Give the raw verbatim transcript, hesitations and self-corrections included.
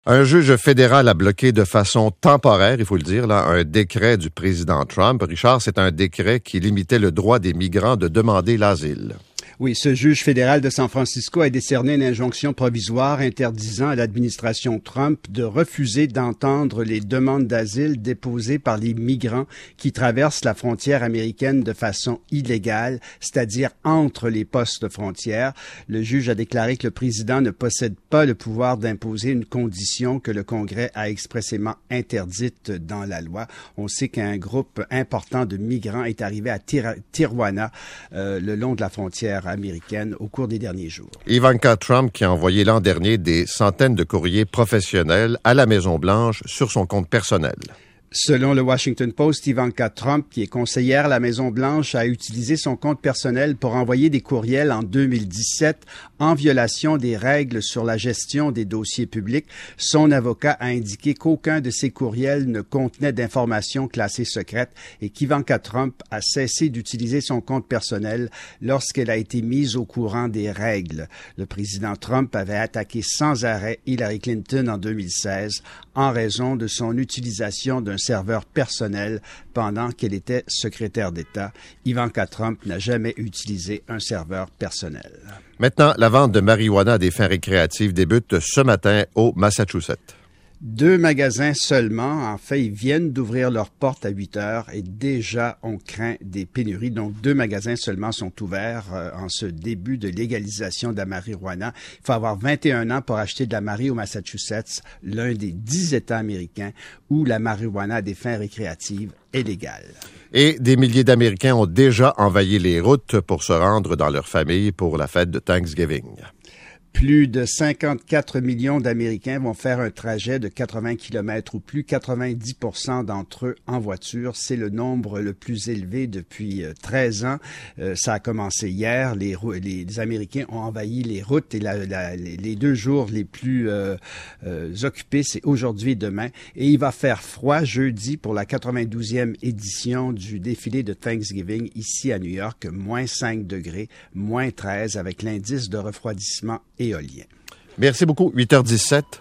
Un juge fédéral a bloqué de façon temporaire, il faut le dire, là, un décret du président Trump. Richard, c'est un décret qui limitait le droit des migrants de demander l'asile. Oui, ce juge fédéral de San Francisco a décerné une injonction provisoire interdisant à l'administration Trump de refuser d'entendre les demandes d'asile déposées par les migrants qui traversent la frontière américaine de façon illégale, c'est-à-dire entre les postes frontières. Le juge a déclaré que le président ne possède pas le pouvoir d'imposer une condition que le Congrès a expressément interdite dans la loi. On sait qu'un groupe important de migrants est arrivé à Tir- Tijuana, euh, le long de la frontière américaine au cours des derniers jours. Ivanka Trump qui a envoyé l'an dernier des centaines de courriers professionnels à la Maison-Blanche sur son compte personnel. Selon le Washington Post, Ivanka Trump, qui est conseillère à la Maison-Blanche, a utilisé son compte personnel pour envoyer des courriels en deux mille dix-sept en violation des règles sur la gestion des dossiers publics. Son avocat a indiqué qu'aucun de ces courriels ne contenait d'informations classées secrètes et qu'Ivanka Trump a cessé d'utiliser son compte personnel lorsqu'elle a été mise au courant des règles. Le président Trump avait attaqué sans arrêt Hillary Clinton en deux mille seize en raison de son utilisation d'un serveur personnel pendant qu'elle était secrétaire d'État. Ivanka Trump n'a jamais utilisé un serveur personnel. Maintenant, la vente de marijuana à des fins récréatives débute ce matin au Massachusetts. Deux magasins seulement, en fait, ils viennent d'ouvrir leurs portes à huit heures et déjà on craint des pénuries. Donc, deux magasins seulement sont ouverts euh, en ce début de légalisation de la marijuana. Il faut avoir vingt et un ans pour acheter de la mari au Massachusetts, l'un des dix États américains où la marijuana à des fins récréatives est légale. Et des milliers d'Américains ont déjà envahi les routes pour se rendre dans leur famille pour la fête de Thanksgiving. Plus de cinquante-quatre millions d'Américains vont faire un trajet de quatre-vingts kilomètres ou plus, quatre-vingt-dix pour cent d'entre eux en voiture. C'est le nombre le plus élevé depuis treize ans. Euh, ça a commencé hier. Les, les, les Américains ont envahi les routes et la, la, les deux jours les plus euh, euh, occupés, c'est aujourd'hui et demain. Et il va faire froid jeudi pour la quatre-vingt-douzième édition du défilé de Thanksgiving ici à New York, moins cinq degrés, moins treize avec l'indice de refroidissement éolien. Merci beaucoup. huit heures dix-sept.